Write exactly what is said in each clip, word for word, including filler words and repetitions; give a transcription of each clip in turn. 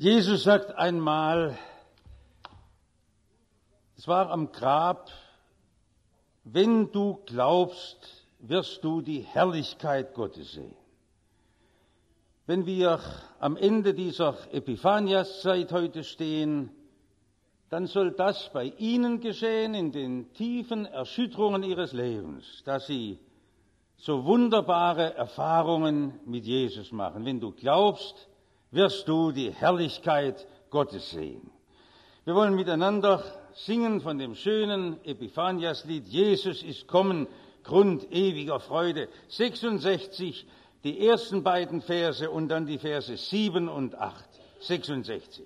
Jesus sagt einmal, es war am Grab, wenn du glaubst, wirst du die Herrlichkeit Gottes sehen. Wenn wir am Ende dieser Epiphaniaszeit heute stehen, dann soll das bei Ihnen geschehen in den tiefen Erschütterungen Ihres Lebens, dass Sie so wunderbare Erfahrungen mit Jesus machen. Wenn du glaubst, wirst du die Herrlichkeit Gottes sehen. Wir wollen miteinander singen von dem schönen Epiphaniaslied Jesus ist kommen, Grund ewiger Freude. sechsundsechzig, die ersten beiden Verse und dann die Verse sieben und acht. sechsundsechzig.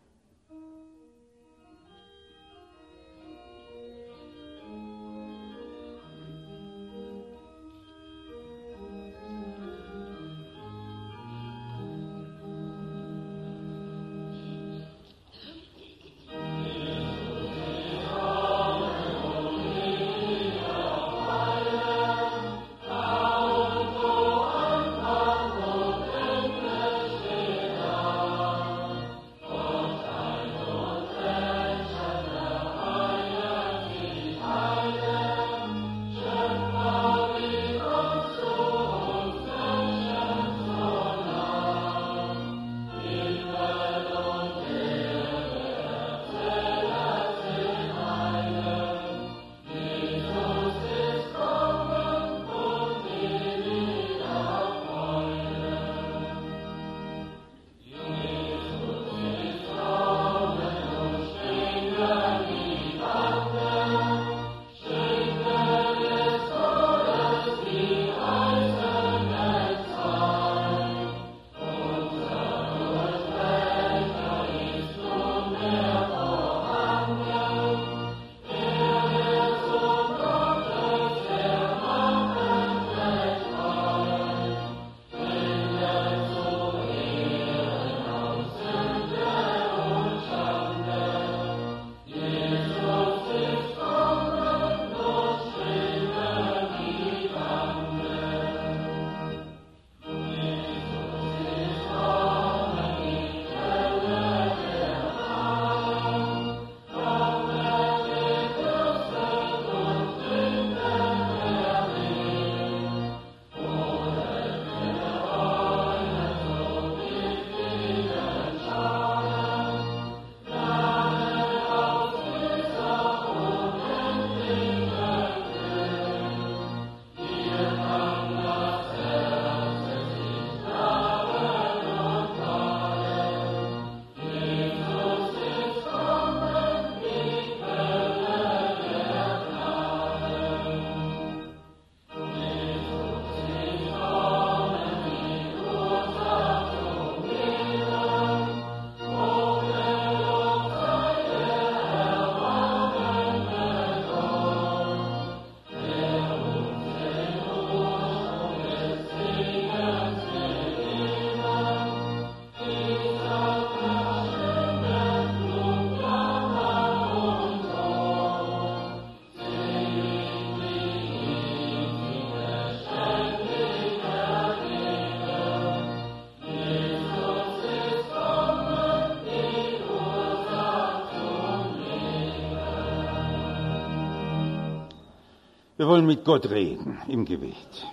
Wir wollen mit Gott reden im Gebet.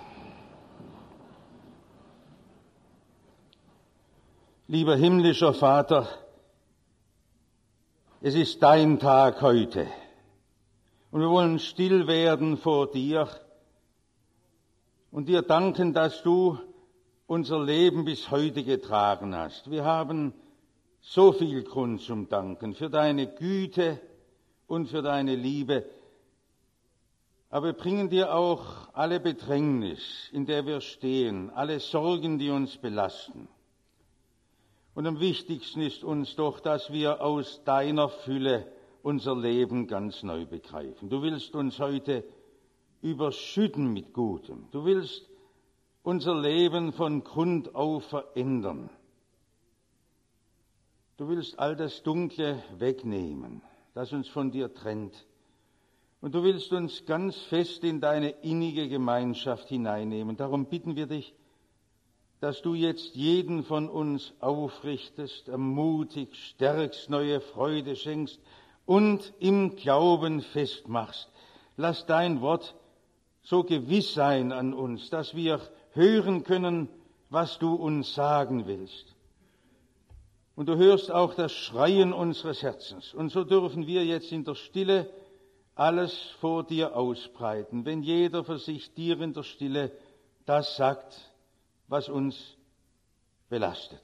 Lieber himmlischer Vater, es ist dein Tag heute und wir wollen still werden vor dir und dir danken, dass du unser Leben bis heute getragen hast. Wir haben so viel Grund zum Danken für deine Güte und für deine Liebe. Aber wir bringen dir auch alle Bedrängnis, in der wir stehen, alle Sorgen, die uns belasten. Und am wichtigsten ist uns doch, dass wir aus deiner Fülle unser Leben ganz neu begreifen. Du willst uns heute überschütten mit Gutem. Du willst unser Leben von Grund auf verändern. Du willst all das Dunkle wegnehmen, das uns von dir trennt. Und du willst uns ganz fest in deine innige Gemeinschaft hineinnehmen. Darum bitten wir dich, dass du jetzt jeden von uns aufrichtest, ermutigst, stärkst, neue Freude schenkst und im Glauben festmachst. Lass dein Wort so gewiss sein an uns, dass wir hören können, was du uns sagen willst. Und du hörst auch das Schreien unseres Herzens. Und so dürfen wir jetzt in der Stille alles vor dir ausbreiten, wenn jeder für sich dir in der Stille das sagt, was uns belastet.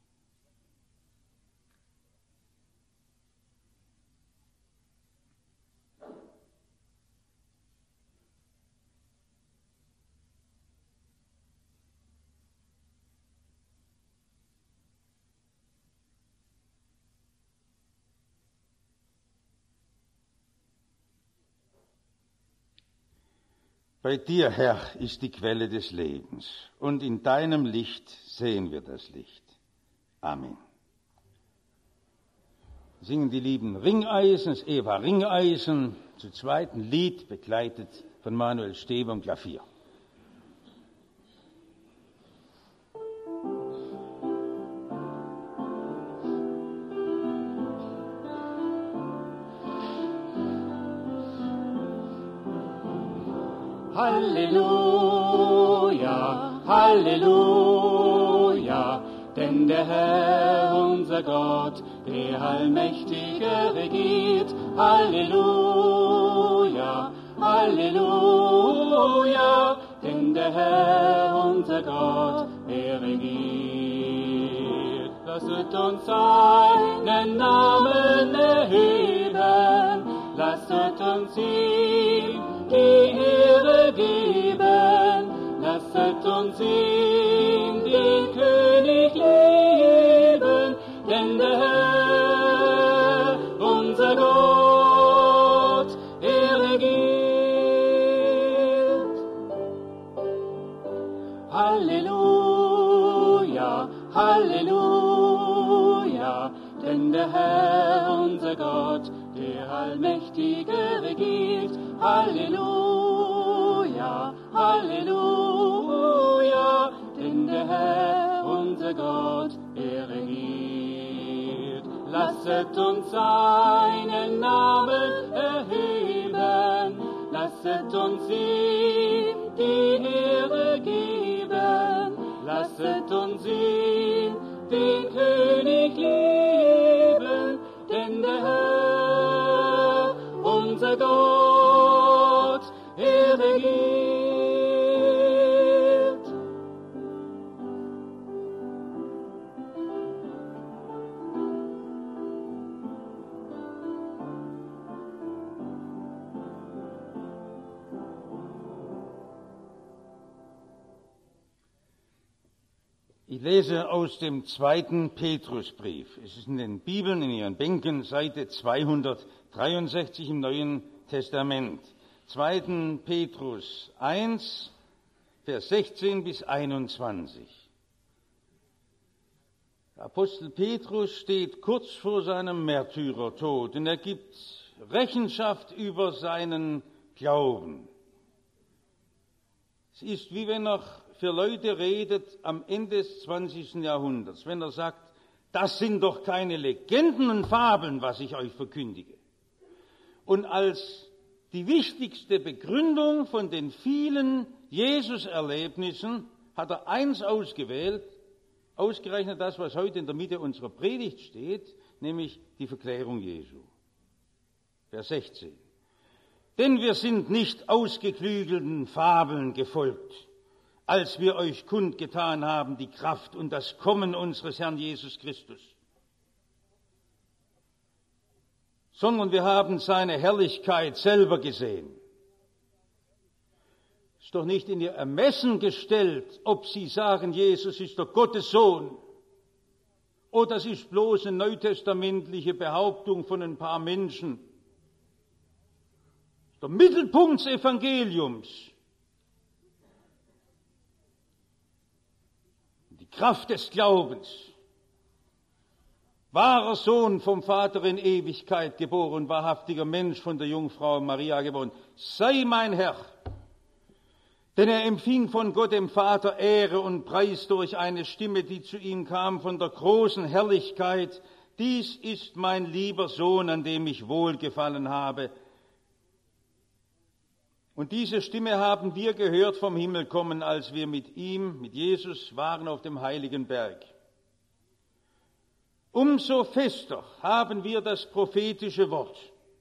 Bei dir, Herr, ist die Quelle des Lebens, und in deinem Licht sehen wir das Licht. Amen. Singen die lieben Ringeisens, Eva Ringeisen, zu zweiten Lied, begleitet von Manuel Steber am Klavier. Halleluja, Halleluja, denn der Herr, unser Gott, der Allmächtige regiert. Halleluja, Halleluja, denn der Herr, unser Gott, er regiert. Lasset uns seinen Namen erheben, lasset uns ihm die Ehre geben, lasset uns ihn, den König, lieben, denn der Herr, unser Gott, er regiert. Halleluja, Halleluja, denn der Herr, unser Gott, der Allmächtige regiert. Halleluja, Halleluja, denn der Herr, unser Gott, er regiert. Lasset uns seinen Namen erheben, lasset uns ihm die Ehre geben, lasset uns ihm, den König, lieben, denn der Herr, unser Gott, er regiert. Ich lese aus dem zweiten Petrusbrief. Es ist in den Bibeln, in Ihren Bänken, Seite zweihundertdreiundsechzig im Neuen Testament. zweiten Petrus eins, Vers sechzehn bis einundzwanzig. Der Apostel Petrus steht kurz vor seinem Märtyrertod und er gibt Rechenschaft über seinen Glauben. Es ist, wie wenn er für Leute redet am Ende des zwanzigsten Jahrhunderts, wenn er sagt, das sind doch keine Legenden und Fabeln, was ich euch verkündige. Und als die wichtigste Begründung von den vielen Jesus-Erlebnissen hat er eins ausgewählt, ausgerechnet das, was heute in der Mitte unserer Predigt steht, nämlich die Verklärung Jesu. Vers sechzehn. Denn wir sind nicht ausgeklügelten Fabeln gefolgt, als wir euch kundgetan haben die Kraft und das Kommen unseres Herrn Jesus Christus, sondern wir haben seine Herrlichkeit selber gesehen. Es ist doch nicht in ihr Ermessen gestellt, ob sie sagen, Jesus ist der Gottes Sohn, oder das ist bloß eine neutestamentliche Behauptung von ein paar Menschen. Der Mittelpunkt des Evangeliums, die Kraft des Glaubens, wahrer Sohn vom Vater in Ewigkeit geboren, wahrhaftiger Mensch von der Jungfrau Maria geboren, sei mein Herr, Denn er empfing von Gott dem Vater Ehre und Preis durch eine Stimme, die zu ihm kam von der großen Herrlichkeit. Dies ist mein lieber Sohn, an dem ich wohlgefallen habe. Und diese Stimme haben wir gehört vom Himmel kommen, als wir mit ihm, mit Jesus, waren auf dem heiligen Berg. Umso fester haben wir das prophetische Wort.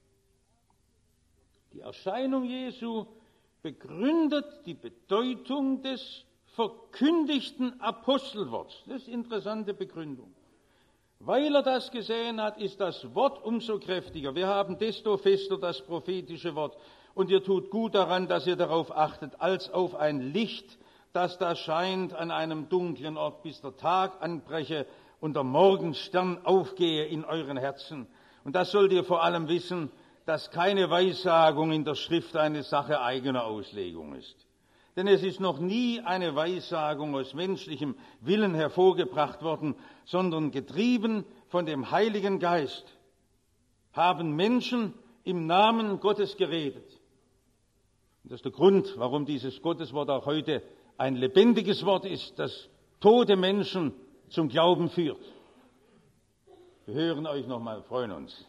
Die Erscheinung Jesu begründet die Bedeutung des verkündigten Apostelworts. Das ist eine interessante Begründung. Weil er das gesehen hat, ist das Wort umso kräftiger. Wir haben desto fester das prophetische Wort. Und ihr tut gut daran, dass ihr darauf achtet, als auf ein Licht, das da scheint an einem dunklen Ort, bis der Tag anbreche und der Morgenstern aufgehe in euren Herzen. Und das sollt ihr vor allem wissen, dass keine Weissagung in der Schrift eine Sache eigener Auslegung ist. Denn es ist noch nie eine Weissagung aus menschlichem Willen hervorgebracht worden, sondern getrieben von dem Heiligen Geist haben Menschen im Namen Gottes geredet. Und das ist der Grund, warum dieses Gotteswort auch heute ein lebendiges Wort ist, das tote Menschen zum Glauben führt. Wir hören euch nochmal, freuen uns.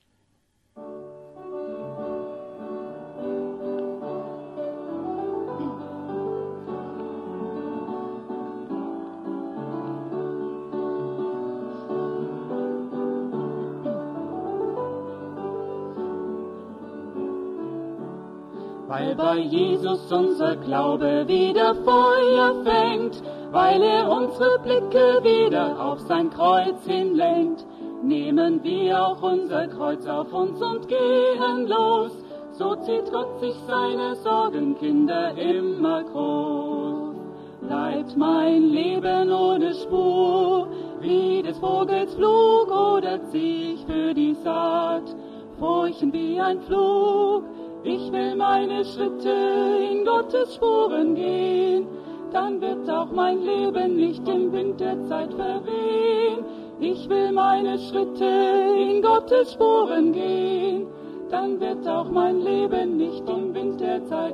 Weil bei Jesus unser Glaube wieder Feuer fängt, weil er unsere Blicke wieder auf sein Kreuz hinlenkt, nehmen wir auch unser Kreuz auf uns und gehen los. So zieht Gott sich seine Sorgenkinder immer groß. Bleibt mein Leben ohne Spur, wie des Vogels Flug, oder zieh ich für die Saat, furchen wie ein Flug. Ich will meine Schritte in Gottes Spuren gehen, dann wird auch mein Leben nicht im Wind der Zeit verwehen. Ich will meine Schritte in Gottes Spuren gehen, dann wird auch mein Leben nicht im Wind der Zeit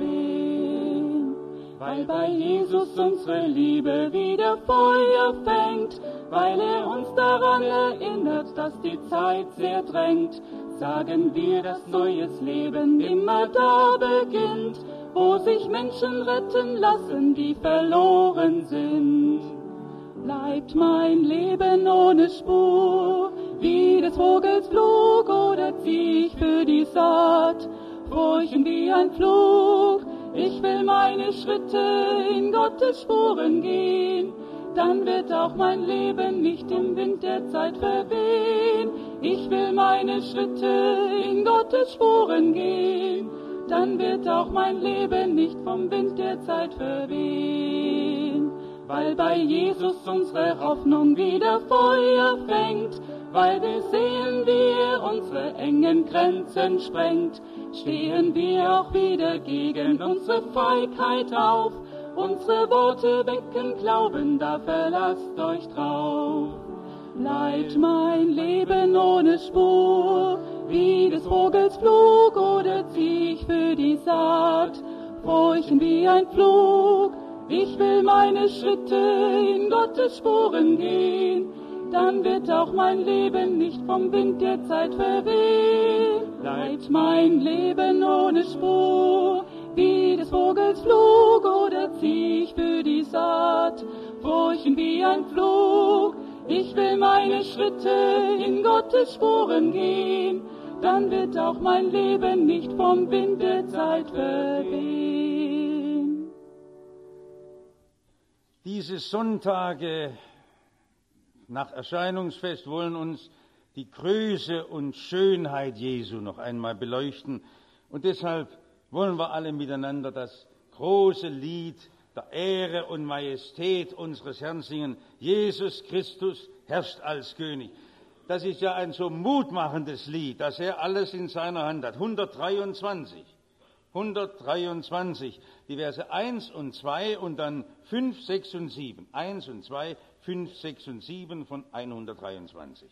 verwehen. Weil bei Jesus unsere Liebe wieder Feuer fängt, weil er uns daran erinnert, dass die Zeit sehr drängt, sagen wir, dass neues Leben immer da beginnt, wo sich Menschen retten lassen, die verloren sind. Bleibt mein Leben ohne Spur, wie des Vogels Flug, oder zieh ich für die Saat, furchen wie ein Flug. Ich will meine Schritte in Gottes Spuren gehen, dann wird auch mein Leben nicht im Wind der Zeit verwehen. Ich will meine Schritte in Gottes Spuren gehen, dann wird auch mein Leben nicht vom Wind der Zeit verwehen. Weil bei Jesus unsere Hoffnung wieder Feuer fängt, weil wir sehen, wie er unsere engen Grenzen sprengt, stehen wir auch wieder gegen unsere Feigheit auf. Unsere Worte wecken Glauben, da verlasst euch drauf. Bleibt mein Leben ohne Spur, wie des Vogels Flug, oder zieh ich für die Saat, furchen wie ein Flug. Ich will meine Schritte in Gottes Spuren gehen, dann wird auch mein Leben nicht vom Wind der Zeit verwehen. Bleibt mein Leben ohne Spur, wie des Vogels Flug, oder zieh ich für die Saat, furchen wie ein Flug. Ich will meine Schritte in Gottes Spuren gehen, dann wird auch mein Leben nicht vom Wind der Zeit verwehen. Diese Sonntage nach Erscheinungsfest wollen uns die Größe und Schönheit Jesu noch einmal beleuchten. Und deshalb wollen wir alle miteinander das große Lied der Ehre und Majestät unseres Herrn singen. Jesus Christus herrscht als König. Das ist ja ein so mutmachendes Lied, dass er alles in seiner Hand hat. hundertdreiundzwanzig. hundertdreiundzwanzig, die Verse eins und zwei und dann fünf, sechs und sieben. eins und zwei, fünf, sechs und sieben von hundertdreiundzwanzig.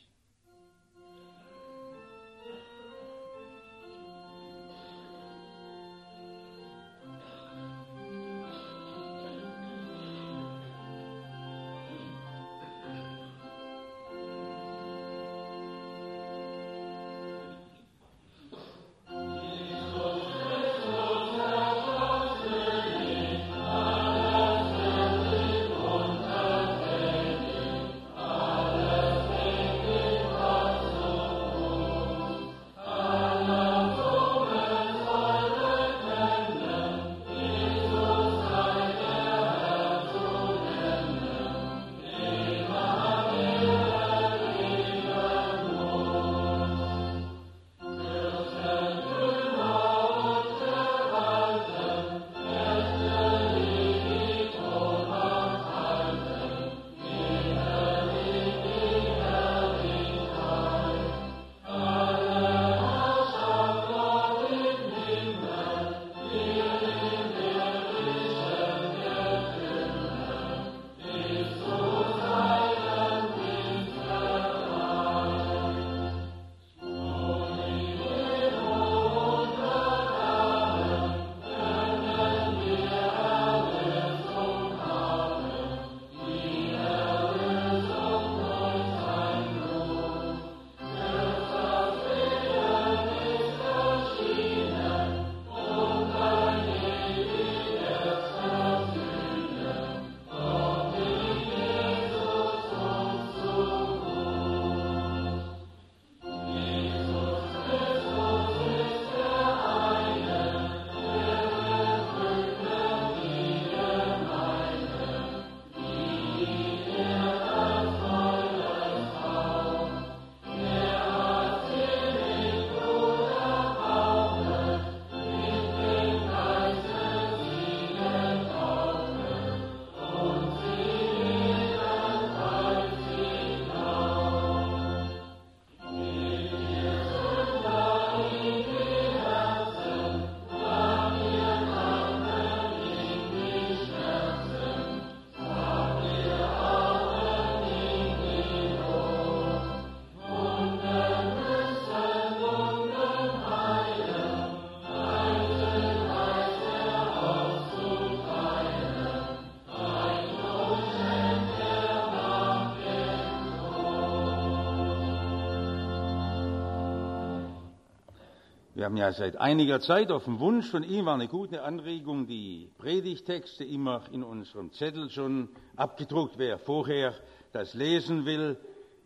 Wir haben ja seit einiger Zeit auf den Wunsch von ihm, war eine gute Anregung, die Predigtexte immer in unserem Zettel schon abgedruckt, wer vorher das lesen will.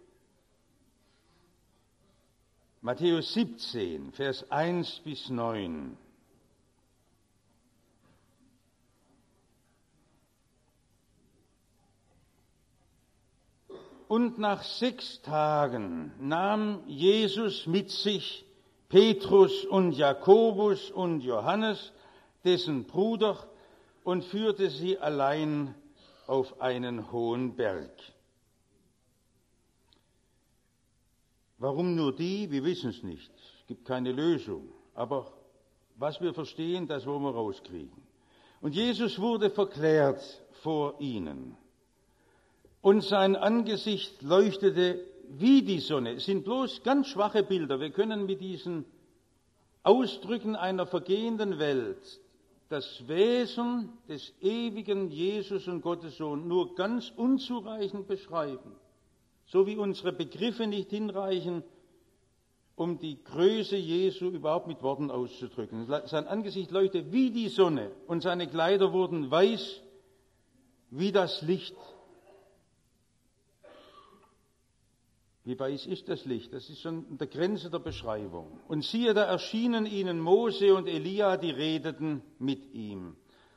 Matthäus siebzehn, Vers eins bis neun. Und nach sechs Tagen nahm Jesus mit sich Petrus und Jakobus und Johannes, dessen Bruder, und führte sie allein auf einen hohen Berg. Warum nur die? Wir wissen es nicht. Es gibt keine Lösung. Aber was wir verstehen, das wollen wir rauskriegen. Und Jesus wurde verklärt vor ihnen. Und sein Angesicht leuchtete wie die Sonne. Es sind bloß ganz schwache Bilder. Wir können mit diesen Ausdrücken einer vergehenden Welt das Wesen des ewigen Jesus und Gottes Sohn nur ganz unzureichend beschreiben. So wie unsere Begriffe nicht hinreichen, um die Größe Jesu überhaupt mit Worten auszudrücken. Sein Angesicht leuchtete wie die Sonne und seine Kleider wurden weiß wie das Licht. Wie weiß ist das Licht? Das ist schon an der Grenze der Beschreibung. Und siehe, da erschienen ihnen Mose und Elia, die redeten mit ihm.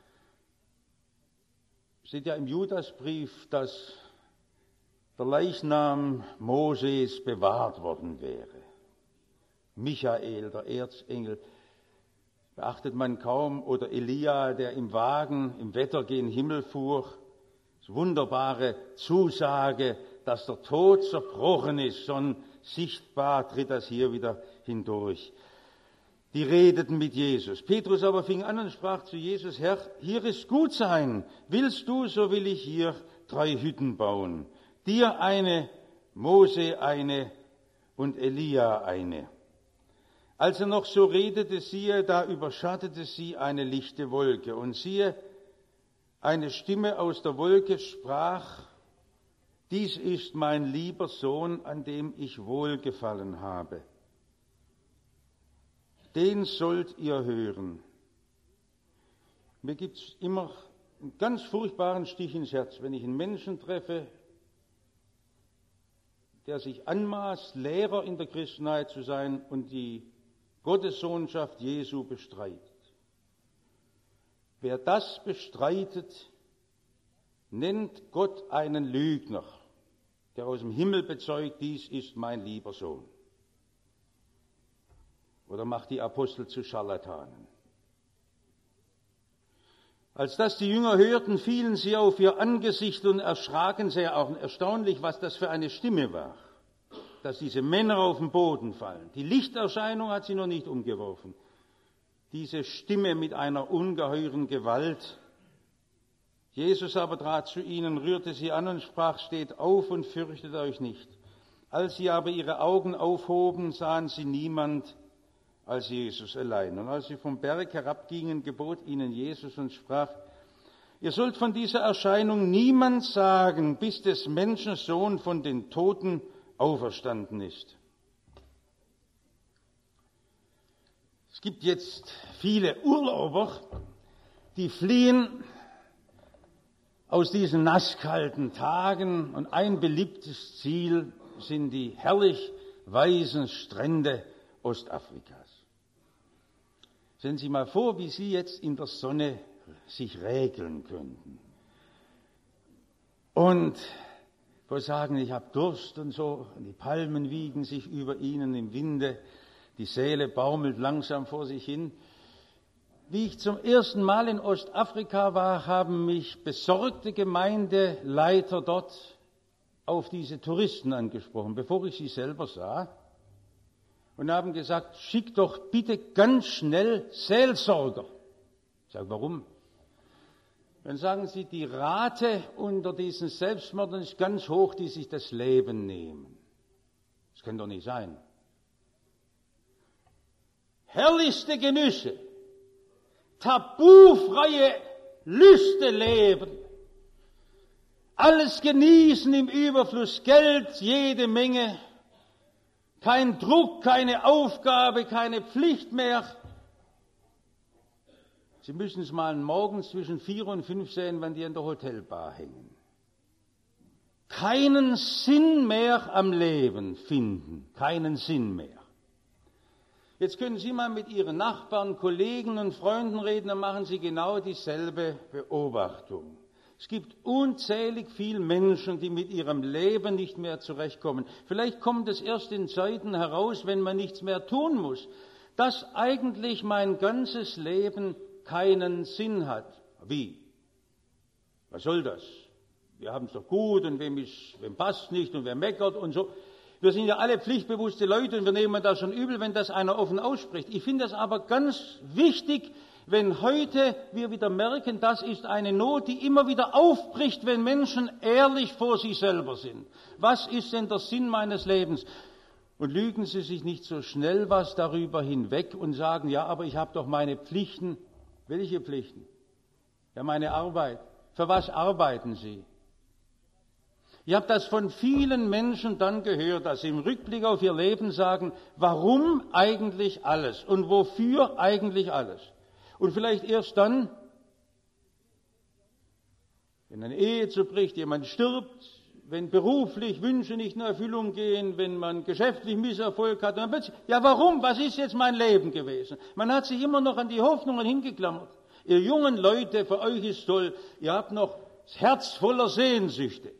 Steht ja im Judasbrief, dass der Leichnam Moses bewahrt worden wäre. Michael, der Erzengel, beachtet man kaum, oder Elia, der im Wagen im Wetter gen Himmel fuhr. Das wunderbare Zusage, dass der Tod zerbrochen ist, schon sichtbar tritt das hier wieder hindurch. Die redeten mit Jesus. Petrus aber fing an und sprach zu Jesus: Herr, hier ist gut sein. Willst du, so will ich hier drei Hütten bauen. Dir eine, Mose eine und Elia eine. Als er noch so redete, siehe, da überschattete sie eine lichte Wolke. Und siehe, eine Stimme aus der Wolke sprach: Dies ist mein lieber Sohn, an dem ich Wohlgefallen habe. Den sollt ihr hören. Mir gibt es immer einen ganz furchtbaren Stich ins Herz, wenn ich einen Menschen treffe, der sich anmaßt, Lehrer in der Christenheit zu sein und die Gottessohnschaft Jesu bestreitet. Wer das bestreitet, nennt Gott einen Lügner, der aus dem Himmel bezeugt, dies ist mein lieber Sohn. Oder macht die Apostel zu Scharlatanen. Als das die Jünger hörten, fielen sie auf ihr Angesicht und erschraken sehr. Auch erstaunlich, was das für eine Stimme war, dass diese Männer auf den Boden fallen. Die Lichterscheinung hat sie noch nicht umgeworfen. Diese Stimme mit einer ungeheuren Gewalt. Jesus aber trat zu ihnen, rührte sie an und sprach: Steht auf und fürchtet euch nicht. Als sie aber ihre Augen aufhoben, sahen sie niemand als Jesus allein. Und als sie vom Berg herabgingen, gebot ihnen Jesus und sprach: Ihr sollt von dieser Erscheinung niemand sagen, bis des Menschen Sohn von den Toten auferstanden ist. Es gibt jetzt viele Urlauber, die fliehen aus diesen nasskalten Tagen, und ein beliebtes Ziel sind die herrlich weißen Strände Ostafrikas. Stellen Sie mal vor, wie Sie jetzt in der Sonne sich räkeln könnten. Und wo sagen, ich habe Durst und so, und die Palmen wiegen sich über ihnen im Winde, die Seele baumelt langsam vor sich hin. Wie ich zum ersten Mal in Ostafrika war, haben mich besorgte Gemeindeleiter dort auf diese Touristen angesprochen, bevor ich sie selber sah, und haben gesagt: Schick doch bitte ganz schnell Seelsorger. Ich sage: Warum? Dann sagen sie, die Rate unter diesen Selbstmördern ist ganz hoch, die sich das Leben nehmen. Das kann doch nicht sein. Herrlichste Genüsse, tabufreie Lüste leben, alles genießen im Überfluss, Geld jede Menge, Kein Druck, keine Aufgabe, keine Pflicht mehr. Sie müssen es mal morgens zwischen vier und fünf sehen, wenn die in der Hotelbar hängen. Keinen Sinn mehr am Leben finden, keinen Sinn mehr. Jetzt können Sie mal mit Ihren Nachbarn, Kollegen und Freunden reden, dann machen Sie genau dieselbe Beobachtung. Es gibt unzählig viele Menschen, die mit ihrem Leben nicht mehr zurechtkommen. Vielleicht kommt es erst in Zeiten heraus, wenn man nichts mehr tun muss, dass eigentlich mein ganzes Leben keinen Sinn hat. Wie? Was soll das? Wir haben es doch gut und wem, ist, wem passt nicht und wer meckert und so. Wir sind ja alle pflichtbewusste Leute und wir nehmen das schon übel, wenn das einer offen ausspricht. Ich finde das aber ganz wichtig, wenn heute wir wieder merken, das ist eine Not, die immer wieder aufbricht, wenn Menschen ehrlich vor sich selber sind. Was ist denn der Sinn meines Lebens? Und lügen Sie sich nicht so schnell was darüber hinweg und sagen, ja, aber ich habe doch meine Pflichten. Welche Pflichten? Ja, meine Arbeit. Für was arbeiten Sie? Ich habe das von vielen Menschen dann gehört, dass sie im Rückblick auf ihr Leben sagen, warum eigentlich alles und wofür eigentlich alles? Und vielleicht erst dann, wenn eine Ehe zerbricht, jemand stirbt, wenn beruflich Wünsche nicht in Erfüllung gehen, wenn man geschäftlich Misserfolg hat, dann plötzlich, ja warum, was ist jetzt mein Leben gewesen? Man hat sich immer noch an die Hoffnungen hingeklammert. Ihr jungen Leute, für euch ist toll, ihr habt noch das Herz voller Sehnsüchte.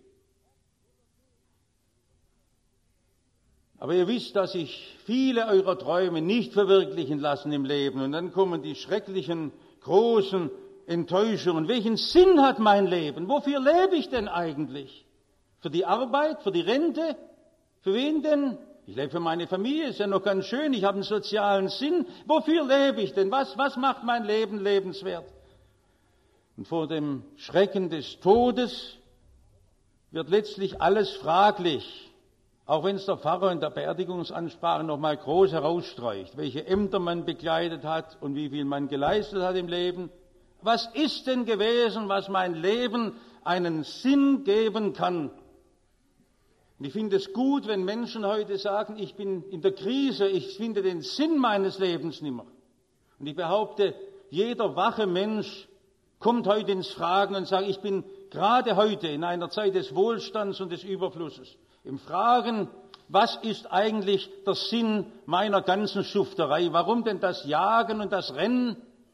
Aber ihr wisst, dass sich viele eurer Träume nicht verwirklichen lassen im Leben. Und dann kommen die schrecklichen, großen Enttäuschungen. Welchen Sinn hat mein Leben? Wofür lebe ich denn eigentlich? Für die Arbeit? Für die Rente? Für wen denn? Ich lebe für meine Familie, ist ja noch ganz schön. Ich habe einen sozialen Sinn. Wofür lebe ich denn? Was, was macht mein Leben lebenswert? Und vor dem Schrecken des Todes wird letztlich alles fraglich. Auch wenn es der Pfarrer in der Beerdigungsansprache noch mal groß herausstreicht, welche Ämter man bekleidet hat und wie viel man geleistet hat im Leben. Was ist denn gewesen, was mein Leben einen Sinn geben kann? Und ich finde es gut, wenn Menschen heute sagen, ich bin in der Krise, ich finde den Sinn meines Lebens nicht mehr. Und ich behaupte, jeder wache Mensch kommt heute ins Fragen und sagt, ich bin gerade heute in einer Zeit des Wohlstands und des Überflusses. Im Fragen, was ist eigentlich der Sinn meiner ganzen Schufterei? Warum denn das Jagen und das Rennen?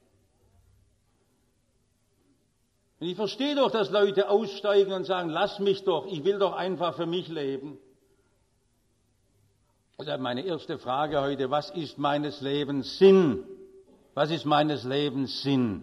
Und ich verstehe doch, dass Leute aussteigen und sagen, lass mich doch, ich will doch einfach für mich leben. Deshalb meine erste Frage heute, was ist meines Lebens Sinn? Was ist meines Lebens Sinn?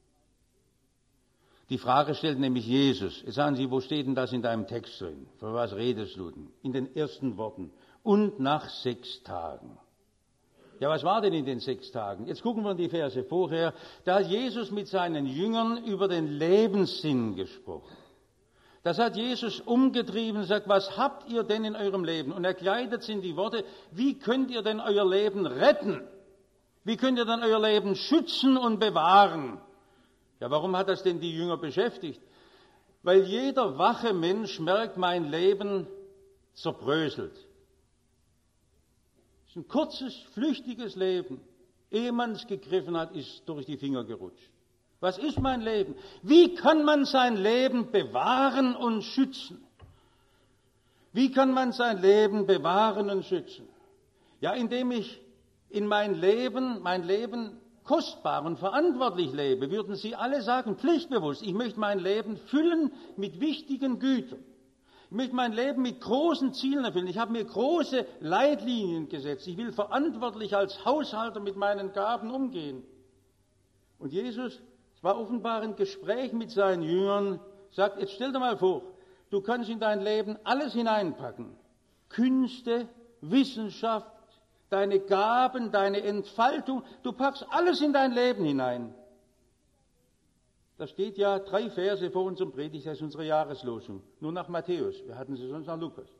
Die Frage stellt nämlich Jesus. Jetzt sagen Sie, wo steht denn das in deinem Text drin? Für was redest du denn? In den ersten Worten. Und nach sechs Tagen. Ja, was war denn in den sechs Tagen? Jetzt gucken wir in die Verse vorher. Da hat Jesus mit seinen Jüngern über den Lebenssinn gesprochen. Das hat Jesus umgetrieben und sagt, was habt ihr denn in eurem Leben? Und er kleidet es in die Worte, wie könnt ihr denn euer Leben retten? Wie könnt ihr denn euer Leben schützen und bewahren? Ja, warum hat das denn die Jünger beschäftigt? Weil jeder wache Mensch merkt, mein Leben zerbröselt. Es ist ein kurzes, flüchtiges Leben. Ehe man es gegriffen hat, ist durch die Finger gerutscht. Was ist mein Leben? Wie kann man sein Leben bewahren und schützen? Wie kann man sein Leben bewahren und schützen? Ja, indem ich in mein Leben, mein Leben kostbar und verantwortlich lebe, würden Sie alle sagen, pflichtbewusst, ich möchte mein Leben füllen mit wichtigen Gütern. Ich möchte mein Leben mit großen Zielen erfüllen. Ich habe mir große Leitlinien gesetzt. Ich will verantwortlich als Haushalter mit meinen Gaben umgehen. Und Jesus, es war offenbar ein Gespräch mit seinen Jüngern, sagt, jetzt stell dir mal vor, du kannst in dein Leben alles hineinpacken. Künste, Wissenschaft, deine Gaben, deine Entfaltung, du packst alles in dein Leben hinein. Da steht ja drei Verse vor unserem Predigt, das ist unsere Jahreslosung. Nur nach Matthäus, wir hatten sie sonst nach Lukas.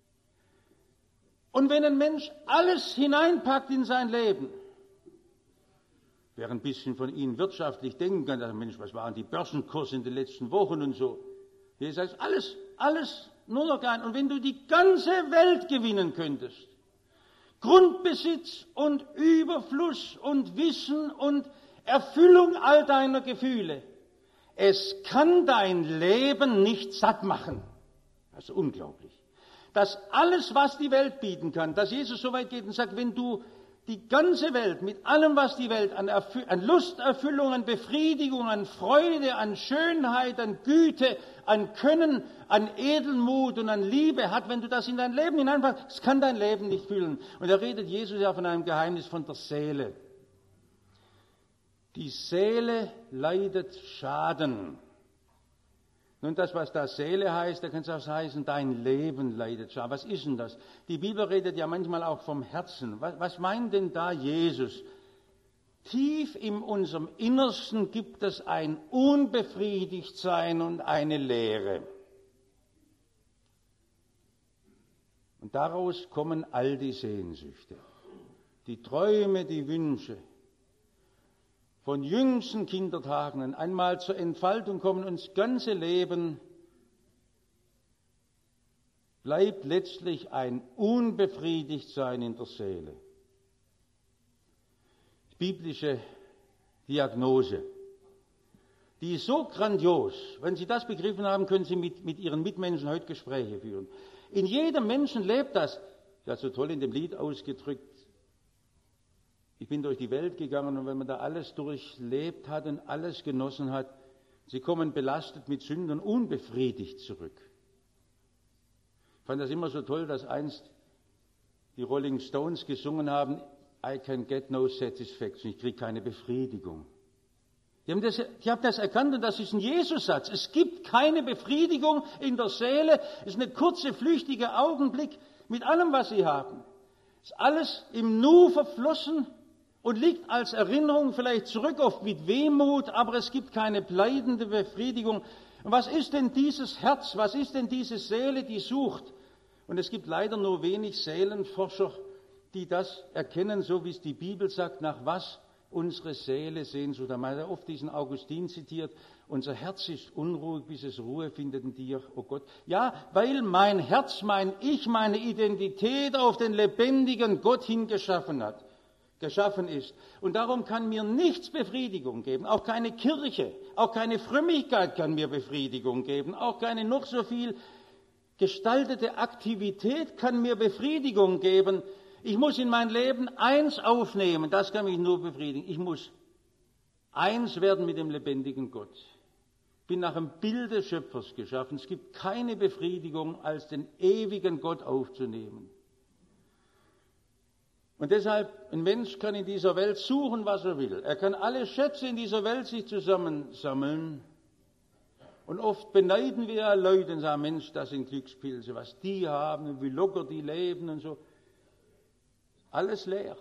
Und wenn ein Mensch alles hineinpackt in sein Leben, wer ein bisschen von Ihnen wirtschaftlich denken kann, sagt, Mensch, was waren die Börsenkurse in den letzten Wochen und so. Hier sagt alles, alles nur noch ein. Und wenn du die ganze Welt gewinnen könntest, Grundbesitz und Überfluss und Wissen und Erfüllung all deiner Gefühle. Es kann dein Leben nicht satt machen. Das ist unglaublich. Dass alles, was die Welt bieten kann, dass Jesus so weit geht und sagt, wenn du die ganze Welt mit allem, was die Welt an, Erfü- an Lusterfüllung, an Befriedigung, an Freude, an Schönheit, an Güte, an Können, an Edelmut und an Liebe hat, wenn du das in dein Leben hineinfasst, das kann dein Leben nicht füllen. Und da redet Jesus ja von einem Geheimnis von der Seele. Die Seele leidet Schaden. Nun, das, was da Seele heißt, da kann es auch heißen, dein Leben leidet Schaden. Was ist denn das? Die Bibel redet ja manchmal auch vom Herzen. Was, was meint denn da Jesus? Tief in unserem Innersten gibt es ein Unbefriedigtsein und eine Leere. Und daraus kommen all die Sehnsüchte, die Träume, die Wünsche. Von jüngsten Kindertagen an einmal zur Entfaltung kommen und das ganze Leben bleibt letztlich ein Unbefriedigtsein in der Seele. Die biblische Diagnose, die ist so grandios. Wenn Sie das begriffen haben, können Sie mit, mit Ihren Mitmenschen heute Gespräche führen. In jedem Menschen lebt das, ja so toll in dem Lied ausgedrückt. Ich bin durch die Welt gegangen und wenn man da alles durchlebt hat und alles genossen hat, sie kommen belastet mit Sünden unbefriedigt zurück. Ich fand das immer so toll, dass einst die Rolling Stones gesungen haben, I can get no satisfaction, ich kriege keine Befriedigung. Die haben, das, die haben das erkannt und das ist ein Jesus-Satz. Es gibt keine Befriedigung in der Seele, es ist eine kurze, flüchtige Augenblick mit allem, was sie haben. Es ist alles im Nu verflossen und liegt als Erinnerung vielleicht zurück, oft mit Wehmut, aber es gibt keine bleibende Befriedigung. Und was ist denn dieses Herz, was ist denn diese Seele, die sucht? Und es gibt leider nur wenig Seelenforscher, die das erkennen, so wie es die Bibel sagt, nach was unsere Seele Sehnsucht. Da haben wir oft diesen Augustin zitiert, unser Herz ist unruhig, bis es Ruhe findet in dir, oh Gott. Ja, weil mein Herz, mein Ich, meine Identität auf den lebendigen Gott hingeschaffen hat. geschaffen ist. Und darum kann mir nichts Befriedigung geben, auch keine Kirche, auch keine Frömmigkeit kann mir Befriedigung geben, auch keine noch so viel gestaltete Aktivität kann mir Befriedigung geben. Ich muss in mein Leben eins aufnehmen, das kann mich nur befriedigen. Ich muss eins werden mit dem lebendigen Gott. Ich bin nach dem Bild des Schöpfers geschaffen. Es gibt keine Befriedigung, als den ewigen Gott aufzunehmen. Und deshalb, ein Mensch kann in dieser Welt suchen, was er will. Er kann alle Schätze in dieser Welt sich zusammensammeln. Und oft beneiden wir ja Leute und sagen, Mensch, das sind Glückspilze, was die haben und wie locker die leben und so. Alles leer.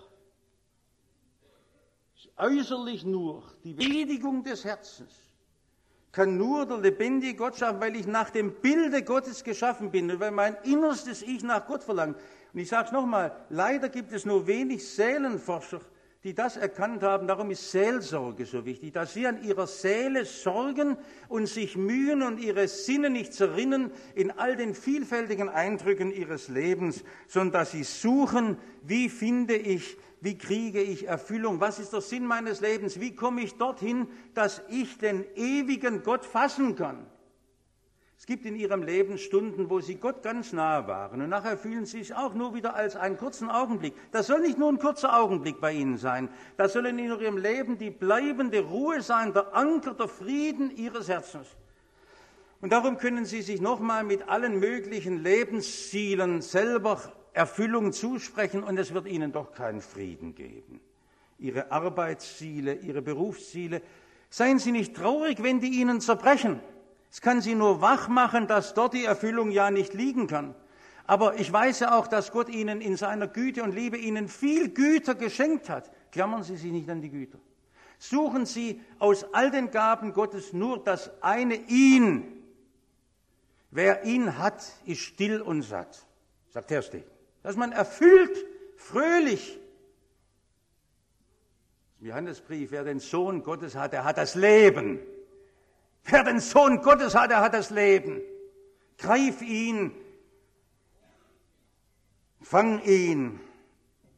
Äußerlich nur die Befriedigung des Herzens kann nur der lebendige Gott schaffen, weil ich nach dem Bilde Gottes geschaffen bin und weil mein innerstes Ich nach Gott verlangt. Und ich sage es nochmal, leider gibt es nur wenig Seelenforscher, die das erkannt haben. Darum ist Seelsorge so wichtig, dass sie an ihrer Seele sorgen und sich mühen und ihre Sinne nicht zerrinnen in all den vielfältigen Eindrücken ihres Lebens, sondern dass sie suchen, wie finde ich, wie kriege ich Erfüllung, was ist der Sinn meines Lebens, wie komme ich dorthin, dass ich den ewigen Gott fassen kann. Es gibt in ihrem Leben Stunden, wo sie Gott ganz nahe waren und nachher fühlen sie sich auch nur wieder als einen kurzen Augenblick. Das soll nicht nur ein kurzer Augenblick bei ihnen sein, das soll in ihrem Leben die bleibende Ruhe sein, der Anker, der Frieden ihres Herzens. Und darum können sie sich nochmal mit allen möglichen Lebenszielen selber Erfüllung zusprechen und es wird ihnen doch keinen Frieden geben. Ihre Arbeitsziele, ihre Berufsziele, seien Sie nicht traurig, wenn die ihnen zerbrechen. Es kann sie nur wach machen, dass dort die Erfüllung ja nicht liegen kann. Aber ich weiß ja auch, dass Gott ihnen in seiner Güte und Liebe ihnen viel Güter geschenkt hat. Klammern Sie sich nicht an die Güter. Suchen Sie aus all den Gaben Gottes nur das eine ihn. Wer ihn hat, ist still und satt, sagt Herr Steg. Dass man erfüllt, fröhlich. Im Johannesbrief, wer den Sohn Gottes hat, der hat das Leben. Wer den Sohn Gottes hat, der hat das Leben. Greif ihn, fang ihn,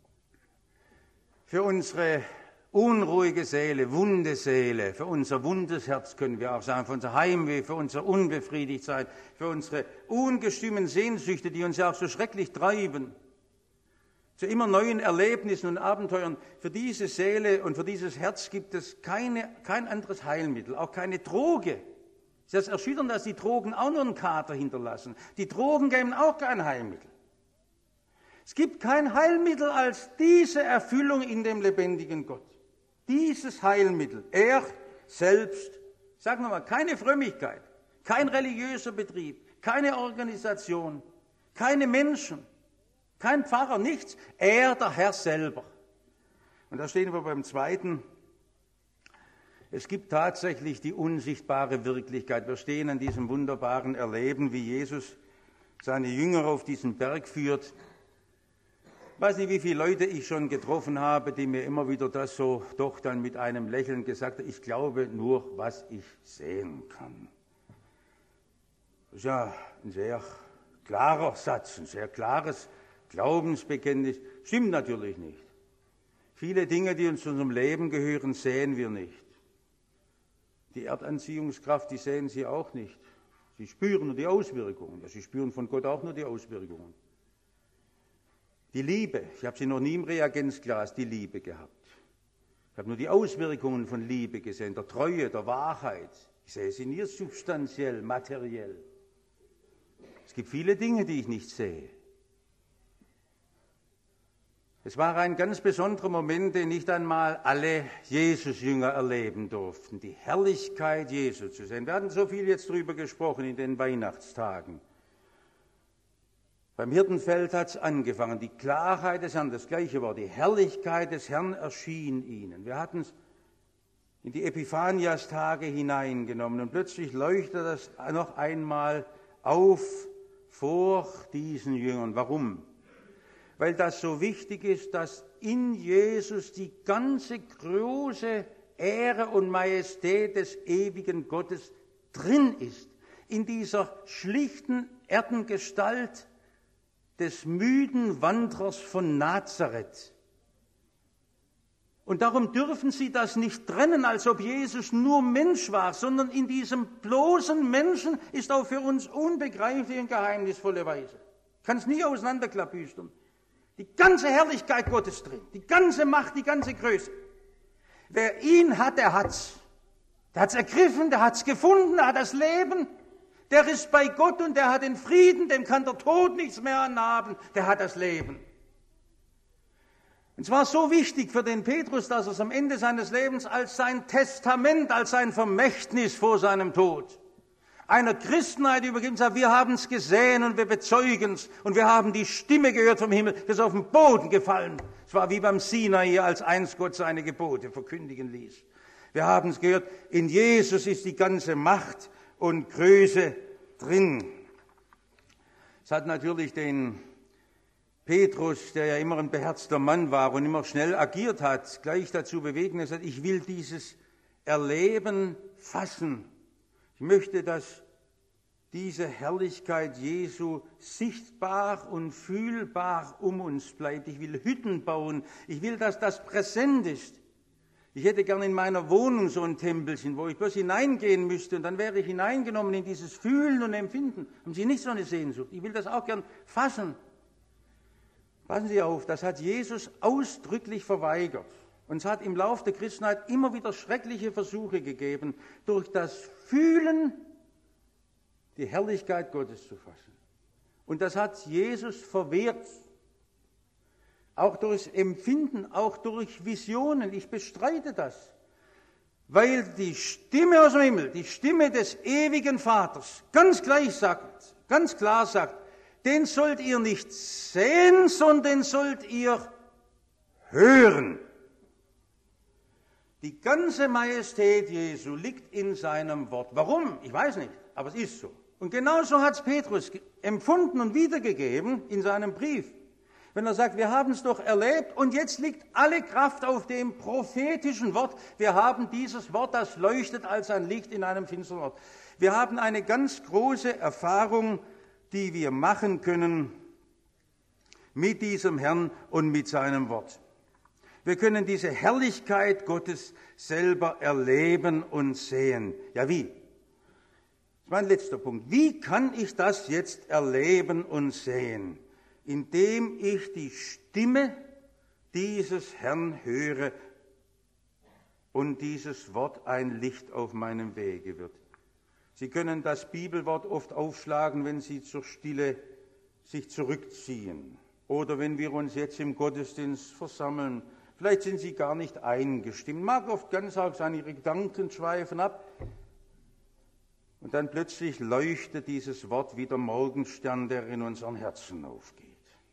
Für unsere unruhige Seele, wunde Seele, für unser wundes Herz können wir auch sagen, für unser Heimweh, für unser Unbefriedigtsein, für unsere ungestümen Sehnsüchte, die uns ja auch so schrecklich treiben, zu immer neuen Erlebnissen und Abenteuern. Für diese Seele und für dieses Herz gibt es keine, kein anderes Heilmittel, auch keine Droge. Es ist das Erschütternde, dass die Drogen auch nur einen Kater hinterlassen. Die Drogen geben auch kein Heilmittel. Es gibt kein Heilmittel als diese Erfüllung in dem lebendigen Gott. Dieses Heilmittel, er selbst, sagen wir mal, keine Frömmigkeit, kein religiöser Betrieb, keine Organisation, keine Menschen, kein Pfarrer, nichts, er, der Herr selber. Und da stehen wir beim Zweiten. Es gibt tatsächlich die unsichtbare Wirklichkeit. Wir stehen an diesem wunderbaren Erleben, wie Jesus seine Jünger auf diesen Berg führt. Ich weiß nicht, wie viele Leute ich schon getroffen habe, die mir immer wieder das so doch dann mit einem Lächeln gesagt haben, ich glaube nur, was ich sehen kann. Das ist ja ein sehr klarer Satz, ein sehr klares Glaubensbekenntnis. Stimmt natürlich nicht. Viele Dinge, die uns zu unserem Leben gehören, sehen wir nicht. Die Erdanziehungskraft, die sehen Sie auch nicht. Sie spüren nur die Auswirkungen. Ja, Sie spüren von Gott auch nur die Auswirkungen. Die Liebe, ich habe sie noch nie im Reagenzglas, die Liebe gehabt. Ich habe nur die Auswirkungen von Liebe gesehen, der Treue, der Wahrheit. Ich sehe sie nie substanziell, materiell. Es gibt viele Dinge, die ich nicht sehe. Es war ein ganz besonderer Moment, den nicht einmal alle Jesus-Jünger erleben durften, die Herrlichkeit Jesu zu sehen. Wir hatten so viel jetzt drüber gesprochen in den Weihnachtstagen. Beim Hirtenfeld hat es angefangen, die Klarheit des Herrn, das gleiche Wort, die Herrlichkeit des Herrn erschien ihnen. Wir hatten es in die Epiphanias-Tage hineingenommen und plötzlich leuchtet das noch einmal auf vor diesen Jüngern. Warum? Weil das so wichtig ist, dass in Jesus die ganze große Ehre und Majestät des ewigen Gottes drin ist, in dieser schlichten Erdengestalt des müden Wanderers von Nazareth. Und darum dürfen Sie das nicht trennen, als ob Jesus nur Mensch war, sondern in diesem bloßen Menschen ist auch für uns unbegreiflich und geheimnisvolle Weise. Ich kann es nie auseinanderklabüstern. Die ganze Herrlichkeit Gottes drin, die ganze Macht, die ganze Größe. Wer ihn hat, der hat's. Der hat's ergriffen, der hat's gefunden, der hat das Leben. Der ist bei Gott und der hat den Frieden, dem kann der Tod nichts mehr anhaben, der hat das Leben. Und es war so wichtig für den Petrus, dass er es am Ende seines Lebens als sein Testament, als sein Vermächtnis vor seinem Tod einer Christenheit übergeben, sagt, wir haben es gesehen und wir bezeugen es und wir haben die Stimme gehört vom Himmel, das ist auf den Boden gefallen. Es war wie beim Sinai, als einst Gott seine Gebote verkündigen ließ. Wir haben es gehört, in Jesus ist die ganze Macht und Größe drin. Es hat natürlich den Petrus, der ja immer ein beherzter Mann war und immer schnell agiert hat, gleich dazu bewegen. Er sagt, ich will dieses Erleben fassen. Ich möchte, dass diese Herrlichkeit Jesu sichtbar und fühlbar um uns bleibt. Ich will Hütten bauen. Ich will, dass das präsent ist. Ich hätte gern in meiner Wohnung so ein Tempelchen, wo ich bloß hineingehen müsste und dann wäre ich hineingenommen in dieses Fühlen und Empfinden. Haben Sie nicht so eine Sehnsucht? Ich will das auch gern fassen. Passen Sie auf, das hat Jesus ausdrücklich verweigert. Und es hat im Lauf der Christenheit immer wieder schreckliche Versuche gegeben, durch das Fühlen die Herrlichkeit Gottes zu fassen. Und das hat Jesus verwehrt. Auch durchs Empfinden, auch durch Visionen. Ich bestreite das. Weil die Stimme aus dem Himmel, die Stimme des ewigen Vaters, ganz gleich sagt, ganz klar sagt, den sollt ihr nicht sehen, sondern den sollt ihr hören. Die ganze Majestät Jesu liegt in seinem Wort. Warum? Ich weiß nicht, aber es ist so. Und genauso hat es Petrus empfunden und wiedergegeben in seinem Brief. Wenn er sagt, wir haben es doch erlebt und jetzt liegt alle Kraft auf dem prophetischen Wort. Wir haben dieses Wort, das leuchtet als ein Licht in einem finsteren Ort. Wir haben eine ganz große Erfahrung, die wir machen können mit diesem Herrn und mit seinem Wort. Wir können diese Herrlichkeit Gottes selber erleben und sehen. Ja, wie? Das ist mein letzter Punkt. Wie kann ich das jetzt erleben und sehen? Indem ich die Stimme dieses Herrn höre und dieses Wort ein Licht auf meinem Wege wird. Sie können das Bibelwort oft aufschlagen, wenn Sie zur Stille sich zurückziehen oder wenn wir uns jetzt im Gottesdienst versammeln. Vielleicht sind Sie gar nicht eingestimmt. Mag oft ganz arg sein, Ihre Gedanken schweifen ab. Und dann plötzlich leuchtet dieses Wort wie der Morgenstern, der in unseren Herzen aufgeht.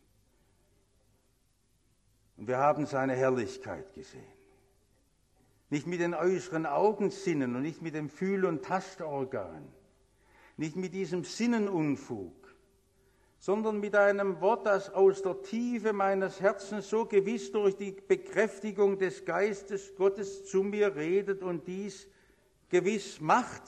Und wir haben seine Herrlichkeit gesehen. Nicht mit den äußeren Augensinnen und nicht mit dem Fühl- und Tastorgan, nicht mit diesem Sinnenunfug, sondern mit einem Wort, das aus der Tiefe meines Herzens so gewiss durch die Bekräftigung des Geistes Gottes zu mir redet und dies gewiss macht.